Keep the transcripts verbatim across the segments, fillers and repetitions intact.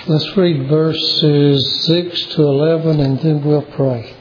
Let's read verses six to eleven and then we'll pray.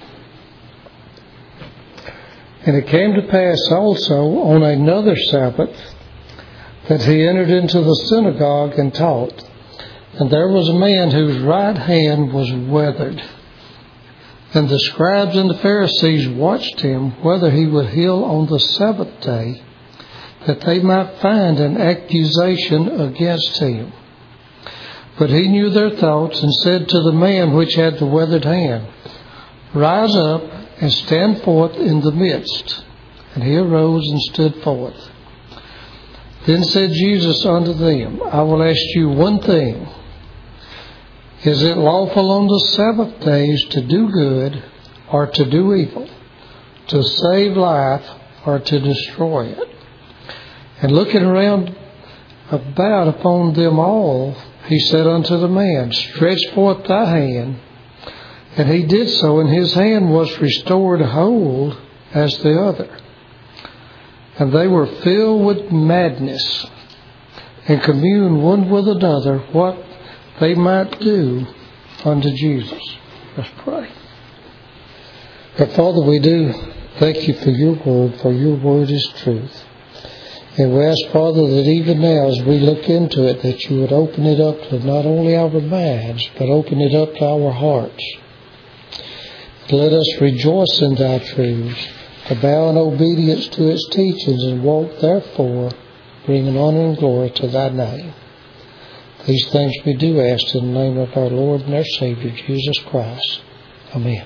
And it came to pass also on another Sabbath that he entered into the synagogue and taught. And there was a man whose right hand was withered. And the scribes and the Pharisees watched him whether he would heal on the Sabbath day, that they might find an accusation against him. But he knew their thoughts, and said to the man which had the withered hand, Rise up and stand forth in the midst. And he arose and stood forth. Then said Jesus unto them, I will ask you one thing. Is it lawful on the Sabbath days to do good or to do evil, to save life or to destroy it? And looking around about upon them all, he said unto the man, Stretch forth thy hand. And he did so, and his hand was restored whole as the other. And they were filled with madness, and communed one with another what they might do unto Jesus. Let's pray. But Father, we do thank you for your word, for your word is truth. And we ask, Father, that even now as we look into it, that you would open it up to not only our minds, but open it up to our hearts. Let us rejoice in thy truths, to bow in obedience to its teachings, and walk therefore, bringing honor and glory to thy name. These things we do ask in the name of our Lord and our Savior, Jesus Christ. Amen.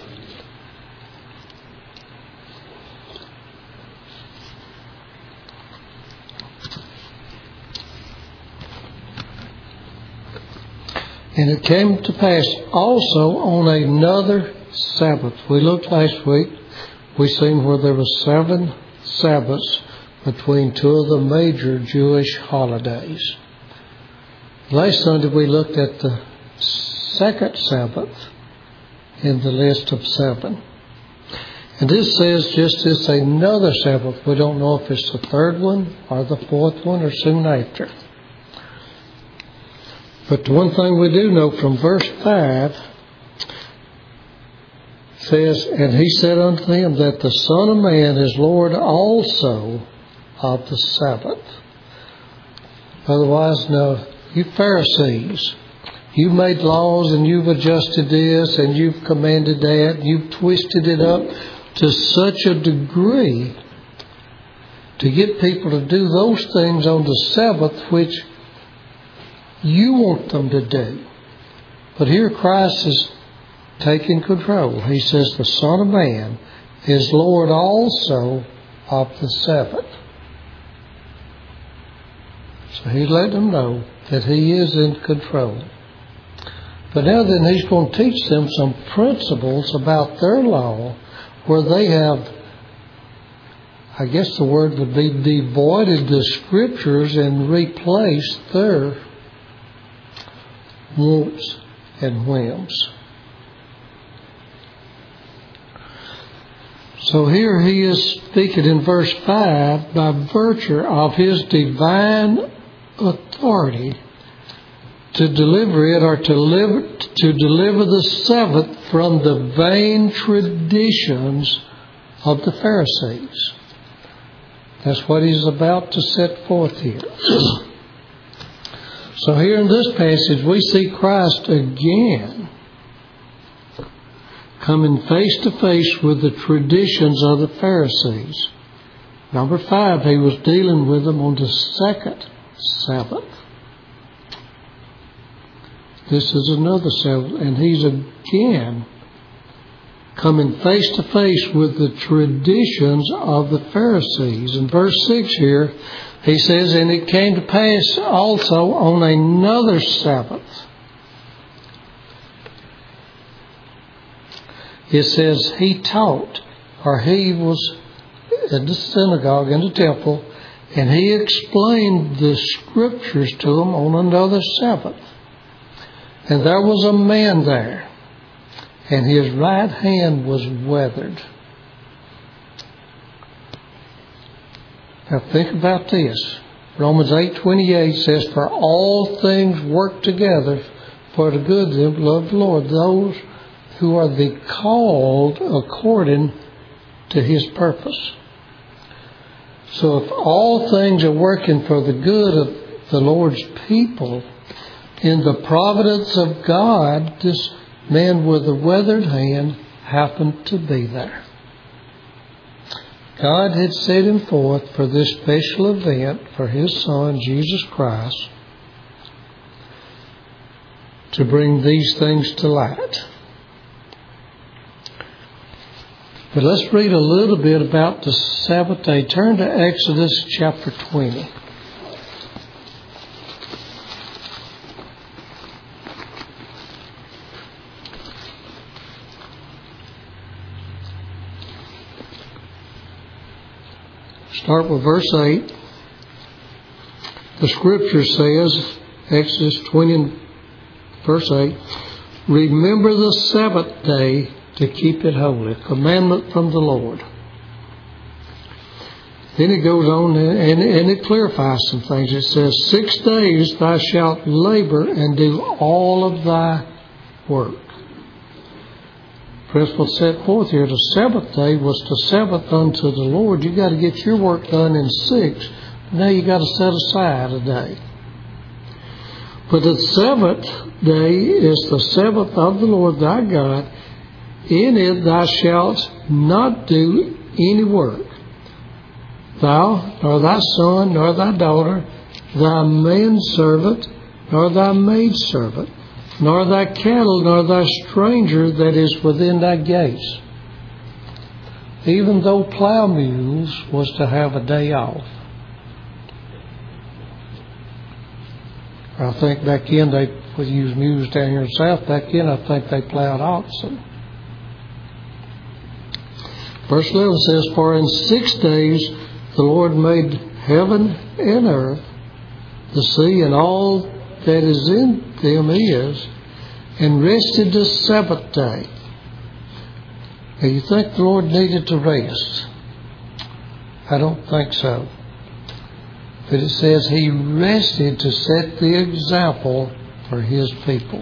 And it came to pass also on another Sabbath. We looked last week, we seen where there were seven Sabbaths between two of the major Jewish holidays. Last Sunday we looked at the second Sabbath in the list of seven. And this says just this another Sabbath. We don't know if it's the third one or the fourth one or soon after. But the one thing we do know from verse five says, And he said unto them that the Son of Man is Lord also of the Sabbath. Otherwise, no, you Pharisees, you made laws and you've adjusted this and you've commanded that, you've twisted it up to such a degree to get people to do those things on the Sabbath which you want them to do. But here Christ is taking control. He says the Son of Man is Lord also of the Sabbath. So he's letting them know that he is in control. But now then he's going to teach them some principles about their law where they have, I guess the word would be, devoided the Scriptures and replaced their wants and whims. So here he is speaking in verse five by virtue of his divine authority to deliver it or to, live, to deliver the Sabbath from the vain traditions of the Pharisees. That's what he's about to set forth here. So here in this passage we see Christ again coming face to face with the traditions of the Pharisees. Number five, he was dealing with them on the second Sabbath. This is another Sabbath, and he's again coming face to face with the traditions of the Pharisees. In verse six here, he says, And it came to pass also on another Sabbath. It says he taught, or he was in the synagogue, in the temple, and he explained the Scriptures to them on another Sabbath. And there was a man there, and his right hand was withered. Now think about this. Romans eight twenty-eight says, "For all things work together for the good of them who love the Lord, those who are the called according to His purpose." So if all things are working for the good of the Lord's people, in the providence of God, this man with a weathered hand happened to be there. God had set him forth for this special event for His Son, Jesus Christ, to bring these things to light. But let's read a little bit about the Sabbath day. Turn to Exodus chapter twenty. Start with verse eight. The scripture says, Exodus twenty, verse eight, "Remember the Sabbath day to keep it holy, a commandment from the Lord." Then it goes on and, and it clarifies some things. It says, "Six days thou shalt labor and do all of thy work." Principle set forth here, the Sabbath day was the Sabbath unto the Lord. You got to get your work done in six. Now you got to set aside a day. But the seventh day is the Sabbath of the Lord thy God. In it thou shalt not do any work, thou, nor thy son, nor thy daughter, thy manservant, nor thy maidservant, nor thy cattle, nor thy stranger that is within thy gates. Even though plow mules was to have a day off. I think back in they would use mules down here in the south. Back in I think they plowed oxen. Verse eleven says, "For in six days the Lord made heaven and earth, the sea and all that is in them is, and rested the Sabbath day." Now you think the Lord needed to rest? I don't think so. But it says He rested to set the example for His people.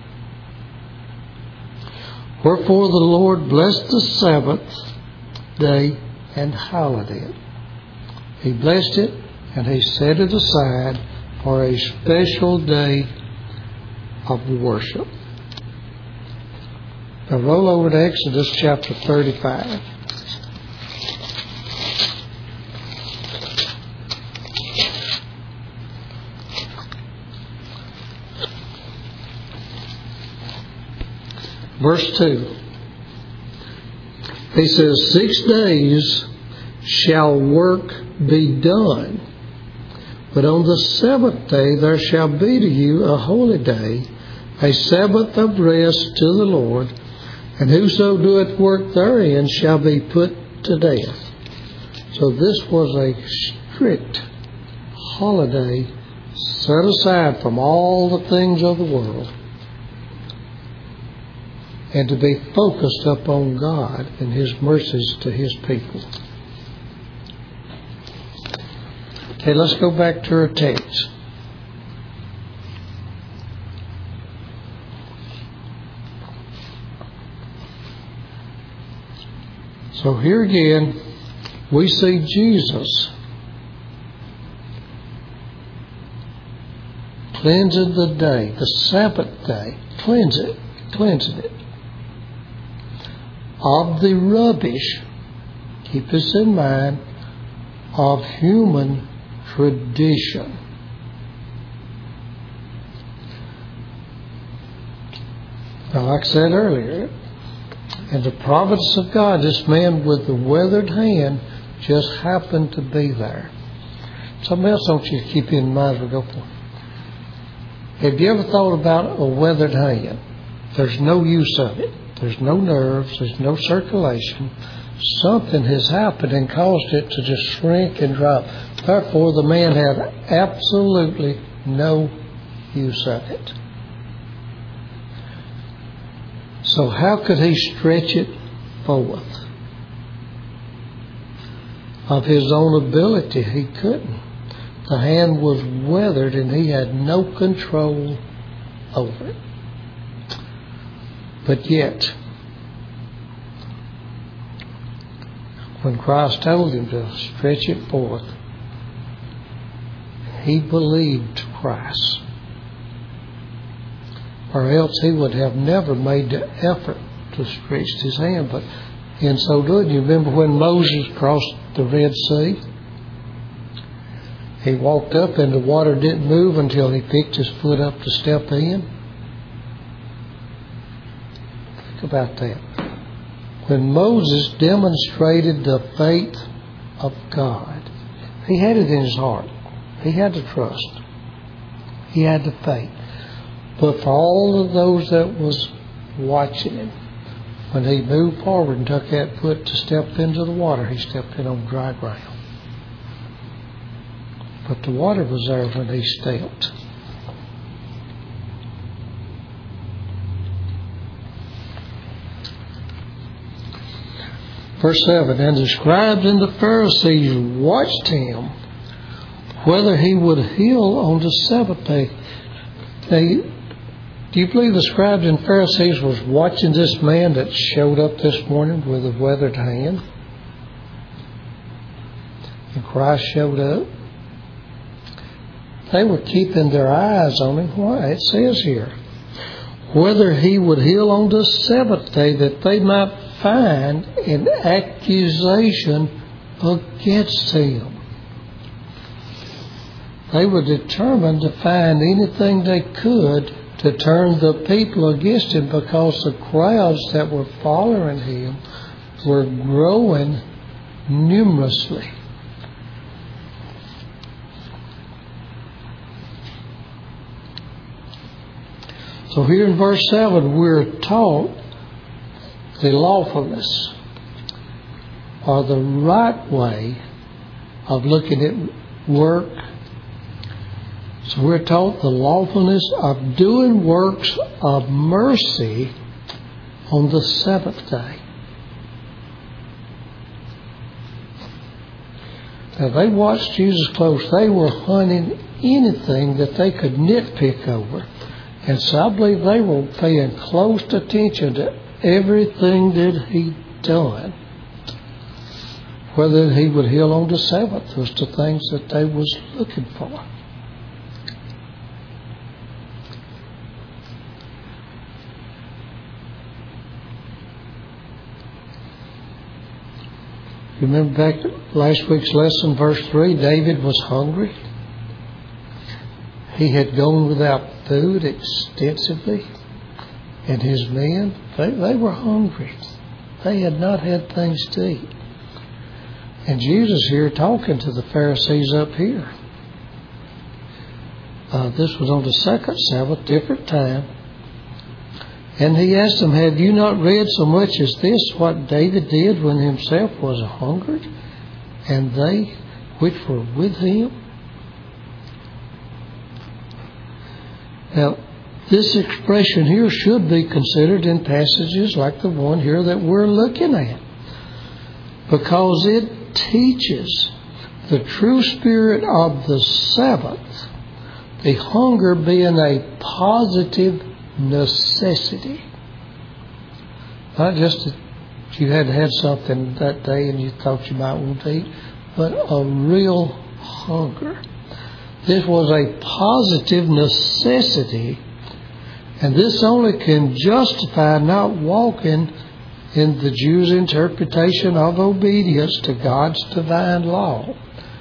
"Wherefore the Lord blessed the Sabbath day and hallowed it." He blessed it and He set it aside for a special day of worship. Now roll over to Exodus chapter thirty-five. Verse two. He says, "Six days shall work be done, but on the seventh day there shall be to you a holy day, a Sabbath of rest to the Lord, and whoso doeth work therein shall be put to death." So this was a strict holiday set aside from all the things of the world, and to be focused upon God and His mercies to His people. Okay, let's go back to our text. So here again, we see Jesus cleansing the day, the Sabbath day, cleanse it, cleansing it of the rubbish, keep this in mind, of human tradition. Now, like I said earlier, in the providence of God, this man with the weathered hand just happened to be there. Something else I want you to keep in mind as we go forward. Have you ever thought about a weathered hand? There's no use of it. There's no nerves. There's no circulation. Something has happened and caused it to just shrink and drop. Therefore, the man had absolutely no use of it. So how could he stretch it forth? Of his own ability, he couldn't. The hand was withered and he had no control over it. But yet, when Christ told him to stretch it forth, he believed Christ. Or else he would have never made the effort to stretch his hand. But in so doing, you remember when Moses crossed the Red Sea? He walked up and the water didn't move until he picked his foot up to step in. Think about that. When Moses demonstrated the faith of God, he had it in his heart. He had the trust. He had the faith. But for all of those that was watching him, when he moved forward and took that foot to step into the water, he stepped in on dry ground. But the water was there when he stepped. Verse seven, and the scribes and the Pharisees watched him, whether he would heal on the Sabbath day. They, do you believe the scribes and Pharisees was watching this man that showed up this morning with a withered hand? And Christ showed up. They were keeping their eyes on him. Why? It says here, whether he would heal on the Sabbath day, that they might find an accusation against him. They were determined to find anything they could to turn the people against him, because the crowds that were following him were growing numerously. So here in verse seven, we're taught the lawfulness, or the right way of looking at work. So we're taught the lawfulness of doing works of mercy on the seventh day. Now they watched Jesus close. They were hunting anything that they could nitpick over. And so I believe they were paying close attention to everything that he done. Whether he would heal on the Sabbath was the things that they was looking for. Remember back last week's lesson, verse three, David was hungry. He had gone without food extensively. And his men, they, they were hungry. They had not had things to eat. And Jesus here talking to the Pharisees up here. Uh, this was on the second Sabbath, different time. And he asked them, have you not read so much as this, what David did when himself was hungered, and they which were with him? Now, this expression here should be considered in passages like the one here that we're looking at, because it teaches the true spirit of the Sabbath, the hunger being a positive necessity. Not just that you had had something that day and you thought you might want to eat, but a real hunger. This was a positive necessity, and this only can justify not walking in the Jews' interpretation of obedience to God's divine law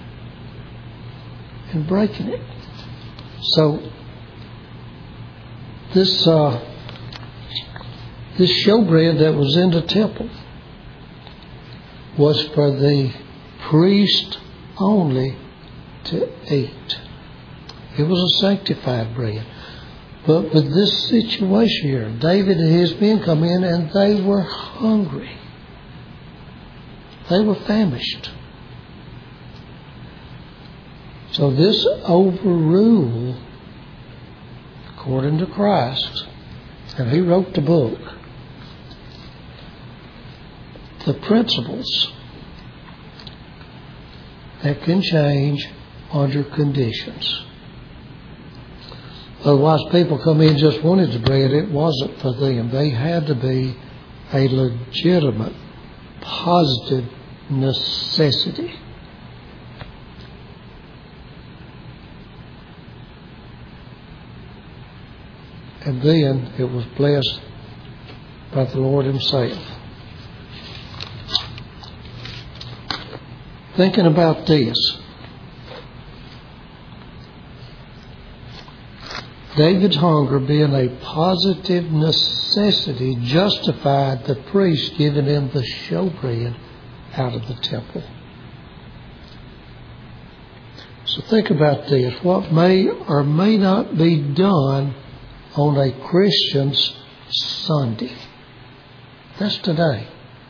and breaking it. So this uh, this showbread that was in the temple was for the priest only to eat. It was a sanctified bread. But with this situation here, David and his men come in and they were hungry. They were famished. So this overruled, according to Christ, and he wrote the book, the principles that can change under conditions. Otherwise, people come in just wanted the bread. It wasn't for them. They had to be a legitimate, positive necessity. And then it was blessed by the Lord Himself. Thinking about this, David's hunger being a positive necessity justified the priest giving him the showbread out of the temple. So think about this. What may or may not be done on a Christian's Sunday. That's today.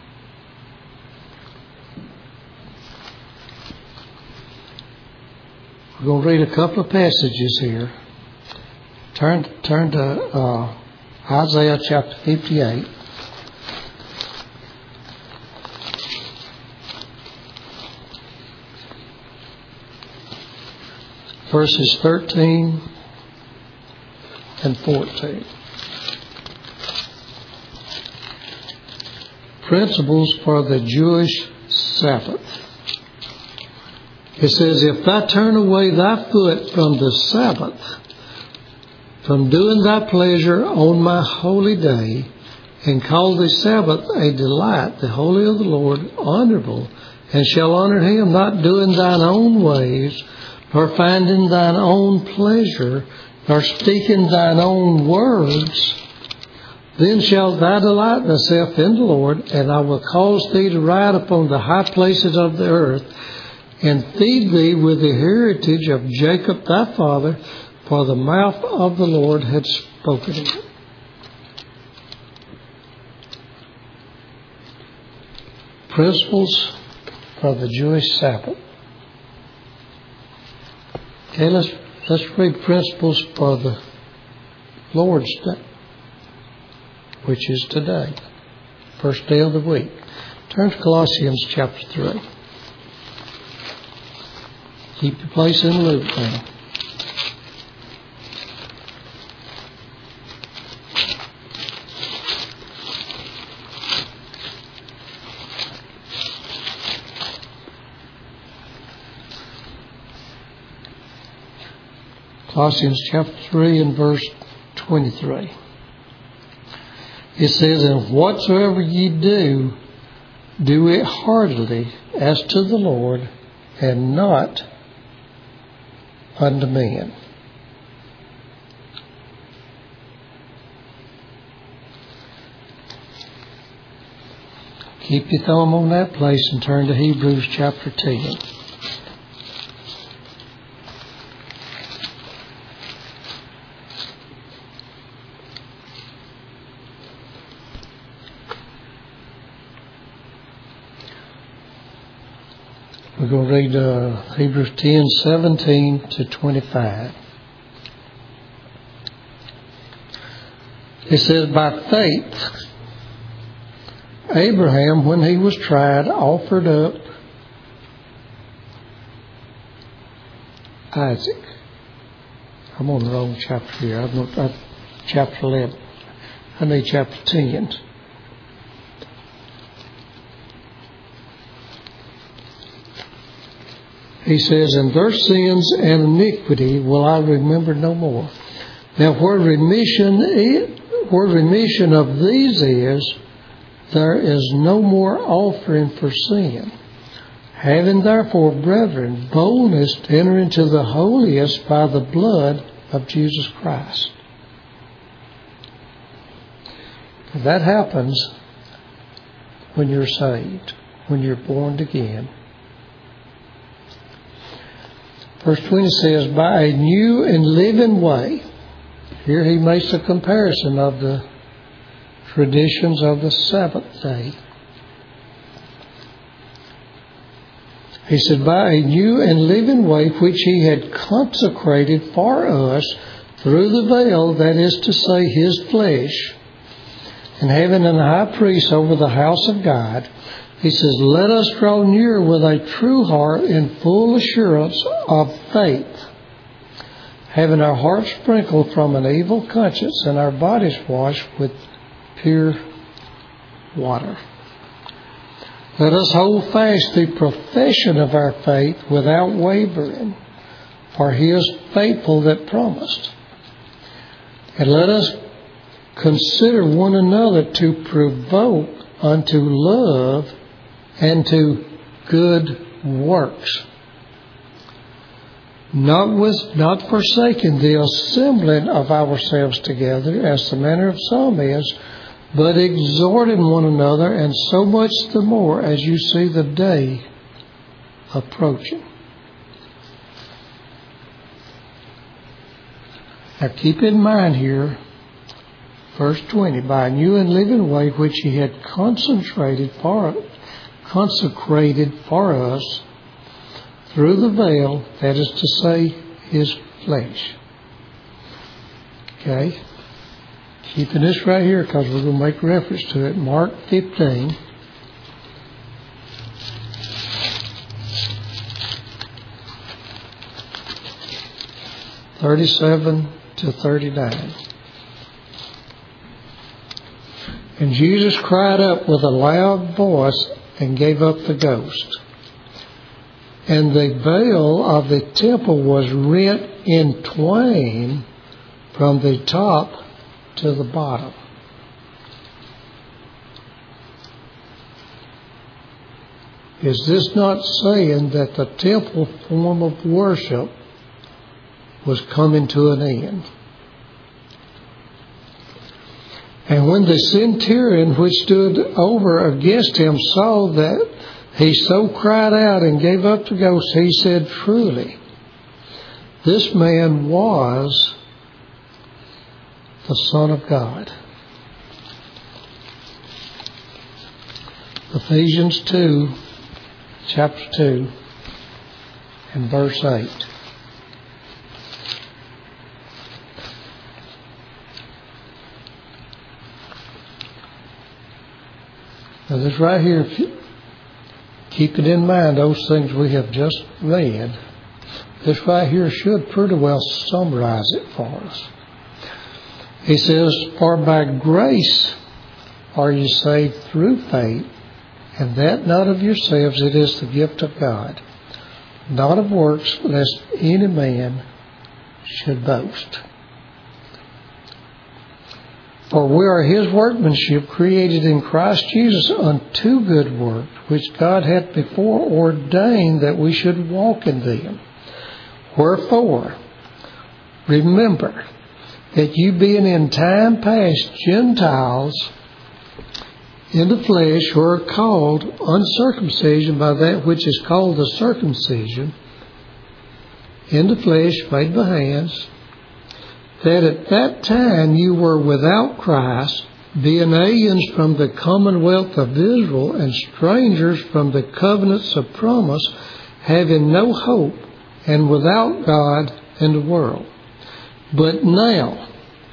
We're going to read a couple of passages here. Turn, turn to uh, Isaiah chapter fifty-eight. Verses thirteen and fourteen. Principles for the Jewish Sabbath. It says, if thou turn away thy foot from the Sabbath, from doing thy pleasure on my holy day, and call the Sabbath a delight, the holy of the Lord, honorable, and shall honor him, not doing thine own ways, nor finding thine own pleasure, nor speaking thine own words, then shalt thou delight thyself in the Lord, and I will cause thee to ride upon the high places of the earth, and feed thee with the heritage of Jacob thy father, for the mouth of the Lord had spoken it. Principles for the Jewish Sabbath. Okay, let's let's read principles for the Lord's Day, which is today, first day of the week. Turn to Colossians chapter three. Keep your place in Luke now. Colossians chapter three and verse twenty-three. It says, and whatsoever ye do, do it heartily as to the Lord, and not unto men. Keep your thumb on that place and turn to Hebrews chapter ten. We're going to read uh, Hebrews ten, seventeen to twenty-five. It says, by faith, Abraham, when he was tried, offered up Isaac. I'm on the wrong chapter here. I'm on uh, chapter eleven. I need chapter ten. He says, and their sins and iniquity will I remember no more. Now where remission is, where remission of these is, there is no more offering for sin. Having therefore, brethren, boldness to enter into the holiest by the blood of Jesus Christ. That happens when you're saved, when you're born again. Verse twenty says, by a new and living way. Here he makes a comparison of the traditions of the Sabbath day. He said, by a new and living way which he had consecrated for us through the veil, that is to say, his flesh, and having an high priest over the house of God, He says, let us draw near with a true heart in full assurance of faith, having our hearts sprinkled from an evil conscience and our bodies washed with pure water. Let us hold fast the profession of our faith without wavering, for He is faithful that promised. And let us consider one another to provoke unto love and to good works, not with not forsaking the assembling of ourselves together, as the manner of some is, but exhorting one another, and so much the more as you see the day approaching. Now keep in mind here, verse twenty, by a new and living way which He had concentrated for, consecrated for us through the veil, that is to say, His flesh. Okay? Keeping this right here because we're going to make reference to it. Mark fifteen. thirty-seven to thirty-nine. And Jesus cried up with a loud voice and gave up the ghost. And the veil of the temple was rent in twain from the top to the bottom. Is this not saying that the temple form of worship was coming to an end? And when the centurion which stood over against him saw that he so cried out and gave up the ghost, he said, truly, this man was the Son of God. Ephesians two, chapter two, and verse eight. Now this right here, if you keep it in mind, those things we have just read, this right here should pretty well summarize it for us. He says, for by grace are you saved through faith, and that not of yourselves, it is the gift of God, not of works, lest any man should boast. For we are His workmanship, created in Christ Jesus unto good works, which God hath before ordained that we should walk in them. Wherefore, remember that you being in time past Gentiles in the flesh, who are called uncircumcision by that which is called the circumcision, in the flesh made by hands, that at that time you were without Christ, being aliens from the commonwealth of Israel, and strangers from the covenants of promise, having no hope, and without God in the world. But now,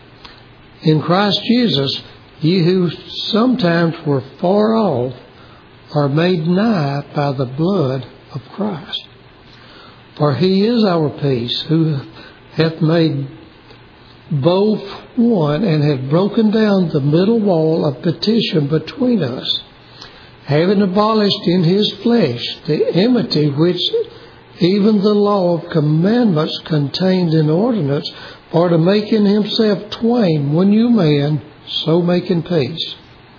in Christ Jesus, ye who sometimes were far off are made nigh by the blood of Christ. For He is our peace, who hath made both one, and hath broken down the middle wall of petition between us, having abolished in His flesh the enmity which even the law of commandments contained in ordinance, for to make in Himself twain one new man, so making peace,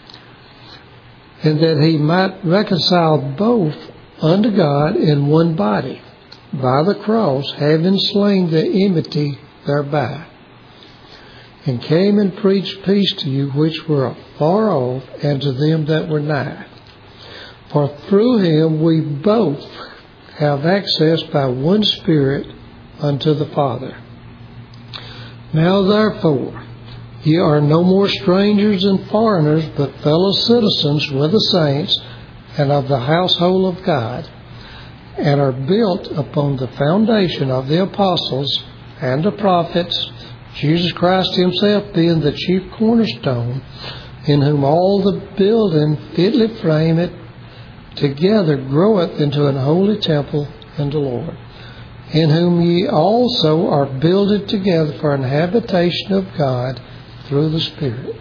and that He might reconcile both unto God in one body, by the cross, having slain the enmity thereby, and came and preached peace to you which were afar off, and to them that were nigh. For through Him we both have access by one Spirit unto the Father. Now therefore, ye are no more strangers and foreigners, but fellow citizens with the saints, and of the household of God, and are built upon the foundation of the apostles and the prophets, Jesus Christ Himself being the chief cornerstone, in whom all the building fitly framed together groweth into an holy temple in the Lord, in whom ye also are builded together for an habitation of God through the Spirit.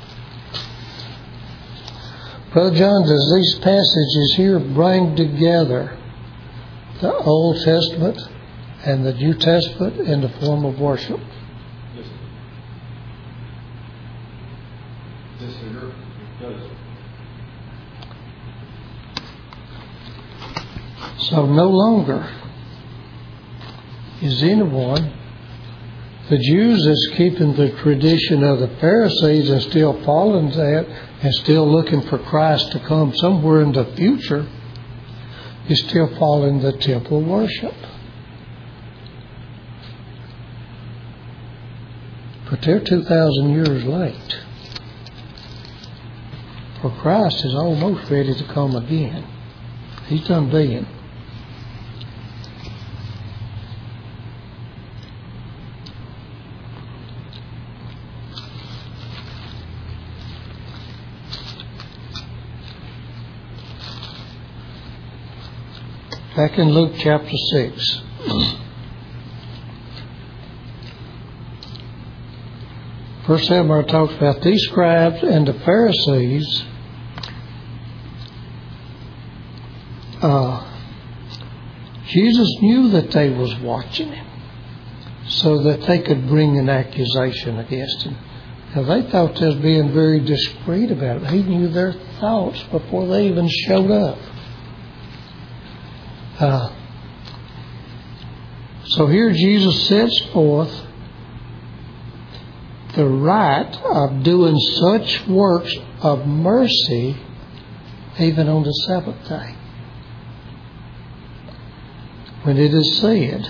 Brother John, does these passages here bring together the Old Testament and the New Testament in the form of worship? Yes, yes sir. It does. So no longer is anyone, the Jews is keeping the tradition of the Pharisees and still following that and still looking for Christ to come somewhere in the future, is still following the temple worship. But they're two thousand years late. For Christ is almost ready to come again. He's done being. Back in Luke chapter six. Verse seven talks about these scribes and the Pharisees uh, Jesus knew that they was watching him so that they could bring an accusation against him. Now they thought they was being very discreet about it. He knew their thoughts before they even showed up. Uh, so here Jesus sets forth the right of doing such works of mercy even on the Sabbath day, when it is said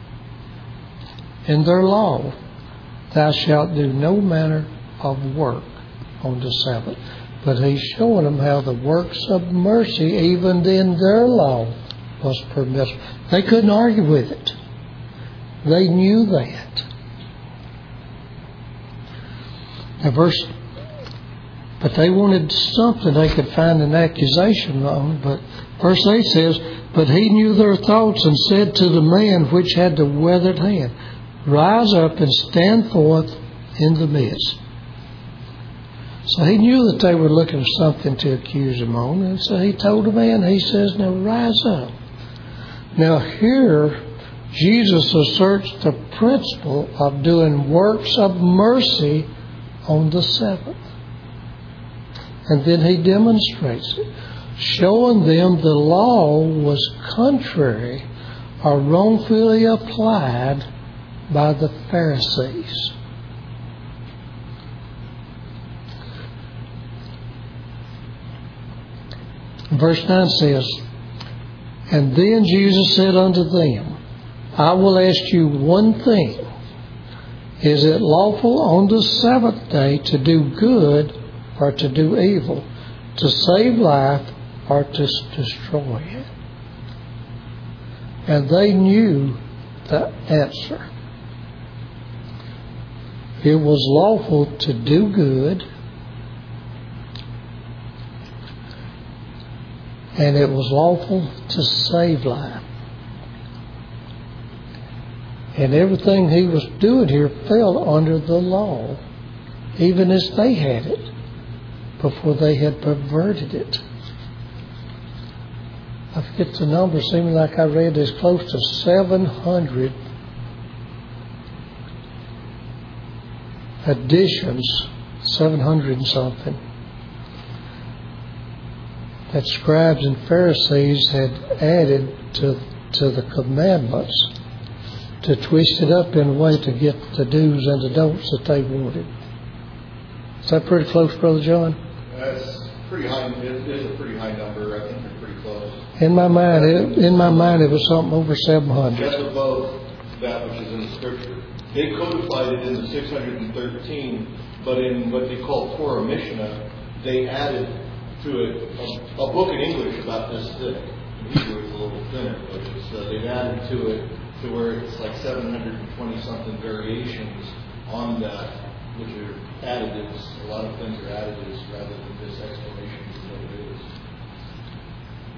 in their law, thou shalt do no manner of work on the Sabbath. But he's showing them how the works of mercy, even in their law, was permissible. They couldn't argue with it. They knew that. Now verse, but they wanted something they could find an accusation on. But verse eight says, but he knew their thoughts and said to the man which had the withered hand, rise up and stand forth in the midst. So he knew that they were looking for something to accuse him on. And so he told the man, he says, now rise up. Now here, Jesus asserts the principle of doing works of mercy on the Sabbath. And then he demonstrates it, showing them the law was contrary or wrongfully applied by the Pharisees. Verse nine says, and then Jesus said unto them, I will ask you one thing. Is it lawful on the Sabbath day to do good or to do evil, to save life or to destroy it? And they knew the answer. It was lawful to do good, and it was lawful to save life. And everything he was doing here fell under the law, even as they had it, before they had perverted it. I forget the number, seeming like I read as close to seven hundred additions, seven hundred and something, that scribes and Pharisees had added to, to the commandments to twist it up in a way to get the do's and the don'ts that they wanted. Is that pretty close, Brother John? That's pretty high. It is a pretty high number. I think they're pretty close. In my mind, it, in my mind, it was something over seven hundred. That's above that which is in the Scripture. They codified it in the six hundred thirteen, but in what they call Torah Mishnah, they added to it a, a book in English about this thick. In Hebrew, it's a little thinner, but it's, uh, they've added to it to where it's like seven hundred twenty something variations on that, which are additives. A lot of things are additives rather than just explanations of what it is.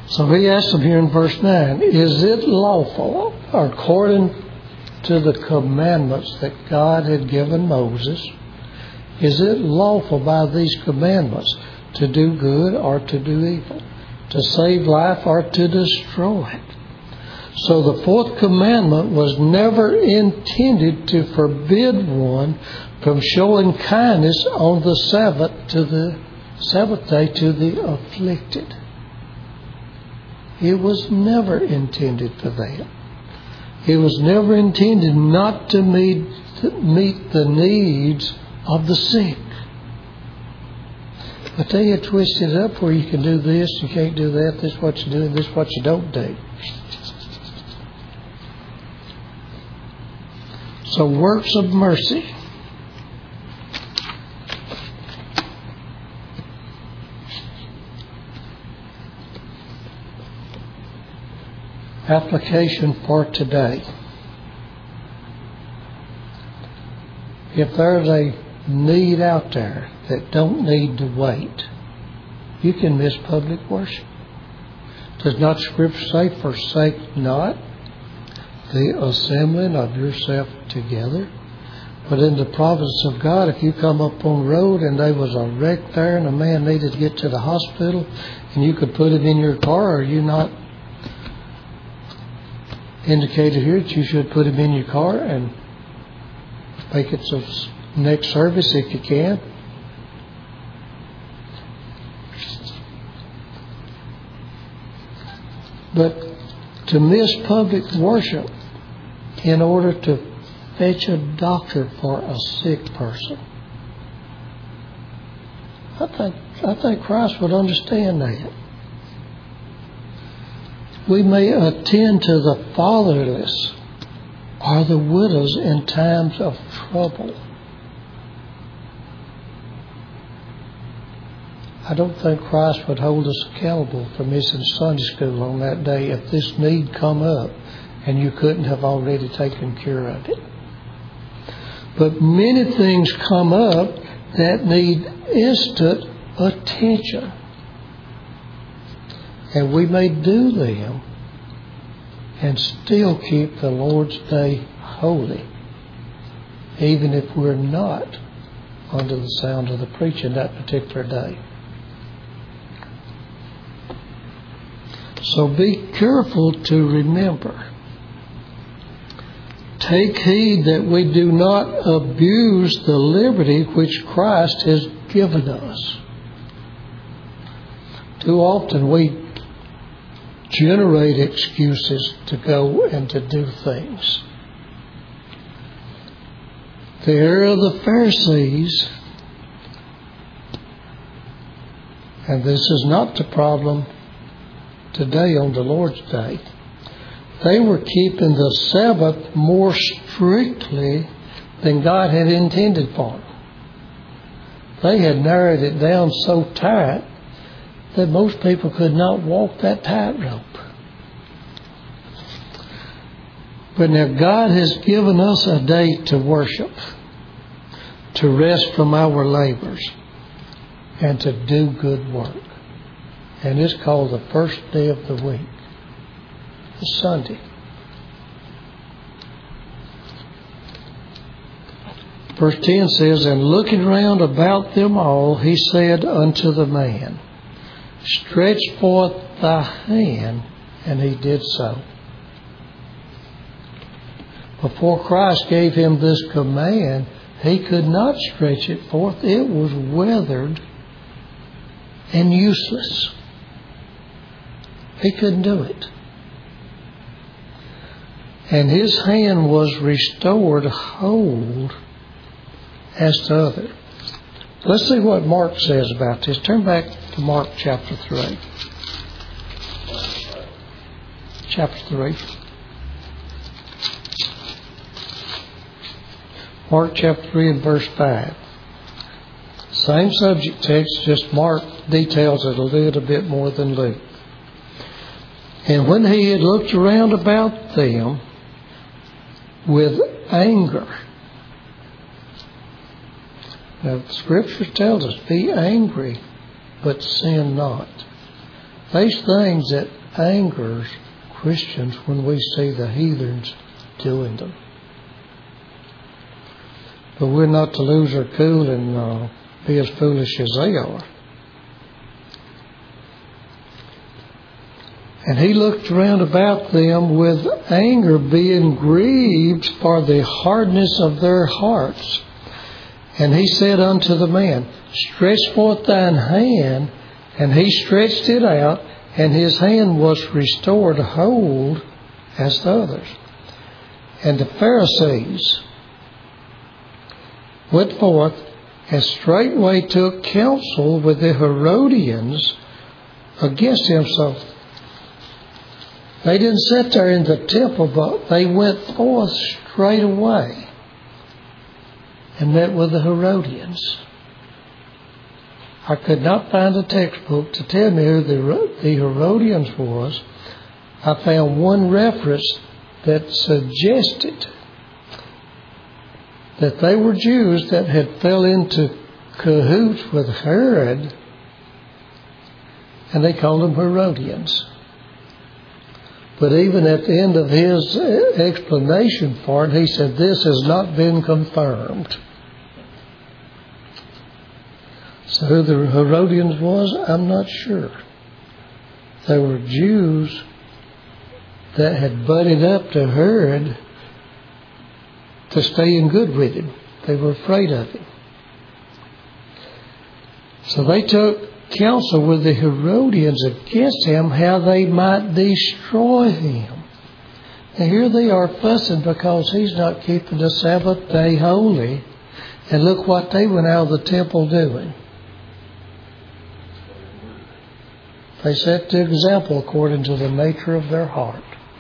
So he asks them here in verse nine, is it lawful, according to the commandments that God had given Moses, is it lawful by these commandments to do good or to do evil, to save life or to destroy it? So the fourth commandment was never intended to forbid one from showing kindness on the Sabbath to the Sabbath day to the afflicted. It was never intended for that. It was never intended not to meet, to meet the needs of the sick. But they had twisted it up where you can do this, you can't do that, this is what you do, and this is what you don't do. So works of mercy. Application for today. If there's a need out there that don't need to wait, you can miss public worship. Does not Scripture say, forsake not the assembling of yourself together? But in the providence of God, if you come up on the road and there was a wreck there and a man needed to get to the hospital and you could put him in your car, are you not indicated here that you should put him in your car and make it so next service if you can? But to miss public worship in order to fetch a doctor for a sick person, I think I think Christ would understand that. We may attend to the fatherless or the widows in times of trouble. I don't think Christ would hold us accountable for missing Sunday school on that day if this need come up and you couldn't have already taken care of it. But many things come up that need instant attention. And we may do them and still keep the Lord's Day holy, even if we're not under the sound of the preaching that particular day. So be careful to remember. Take heed that we do not abuse the liberty which Christ has given us. Too often we generate excuses to go and to do things. The error of the Pharisees, and this is not the problem today on the Lord's Day, they were keeping the Sabbath more strictly than God had intended for them. They had narrowed it down so tight that most people could not walk that tightrope. But now God has given us a day to worship, to rest from our labors, and to do good work. And it's called the first day of the week. It's Sunday. Verse ten says, and looking round about them all, he said unto the man, stretch forth thy hand, and he did so. Before Christ gave him this command, he could not stretch it forth. It was withered and useless. He couldn't do it. And his hand was restored whole as the other. Let's see what Mark says about this. Turn back to Mark chapter three. Chapter three. Mark chapter three and verse five. Same subject text, just Mark details it a little bit more than Luke. And when he had looked around about them with anger. Now, the Scripture tells us, be angry, but sin not. These things that angers Christians when we see the heathens doing them. But we're not to lose our cool and uh, be as foolish as they are. And he looked round about them with anger, being grieved for the hardness of their hearts. And he said unto the man, Stretch forth thine hand. And he stretched it out, and his hand was restored whole as the others. And the Pharisees went forth and straightway took counsel with the Herodians against him. So they didn't sit there in the temple, but they went forth straight away and met with the Herodians. I could not find a textbook to tell me who the, the Herodians was. I found one reference that suggested that they were Jews that had fell into cahoots with Herod, and they called them Herodians. But even at the end of his explanation for it, he said, this has not been confirmed. So who the Herodians was, I'm not sure. They were Jews that had butted up to Herod to stay in good with him. They were afraid of him. So they took counsel with the Herodians against him, how they might destroy him. And here they are fussing because he's not keeping the Sabbath day holy. And look what they went out of the temple doing. They set the example according to the nature of their heart.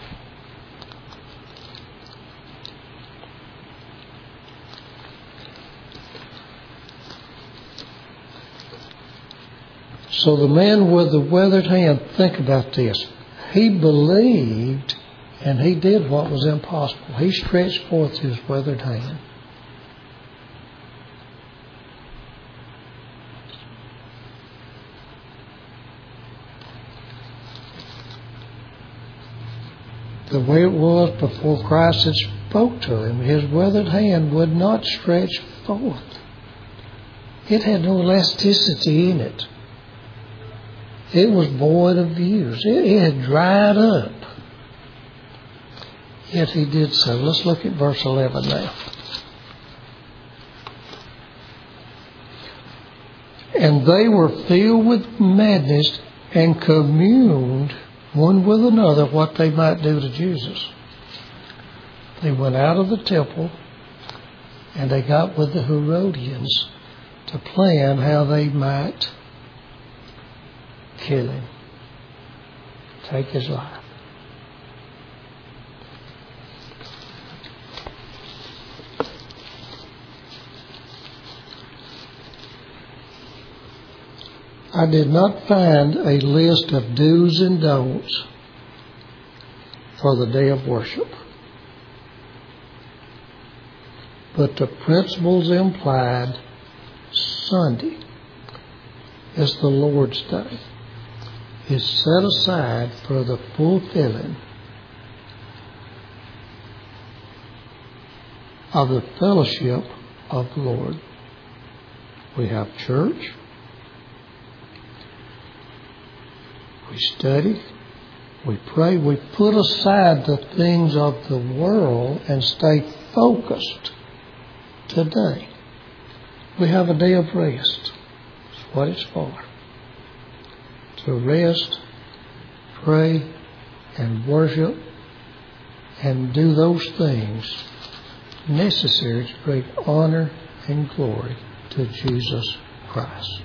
So the man with the withered hand, think about this. He believed and he did what was impossible. He stretched forth his withered hand. The way it was before Christ had spoke to him, his withered hand would not stretch forth. It had no elasticity in it. It was void of use. It, it had dried up. Yet he did so. Let's look at verse eleven now. And they were filled with madness and communed one with another what they might do to Jesus. They went out of the temple and they got with the Herodians to plan how they might kill him, take his life. I did not find a list of do's and don'ts for the day of worship, but the principles implied. Sunday is the Lord's Day. Is set aside for the fulfilling of the fellowship of the Lord. We have church. We study. We pray. We put aside the things of the world and stay focused today. We have a day of rest. That's what it's for. To rest, pray, and worship, and do those things necessary to bring honor and glory to Jesus Christ.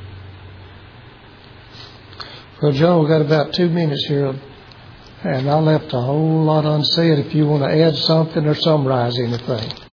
Well, John, we've got about two minutes here, and I left a whole lot unsaid if you want to add something or summarize anything.